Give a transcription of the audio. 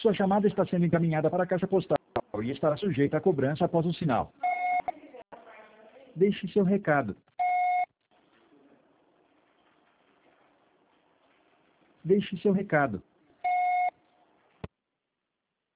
Sua chamada está sendo encaminhada para a caixa postal e estará sujeita a cobrança após o sinal. Deixe seu recado. Deixe seu recado.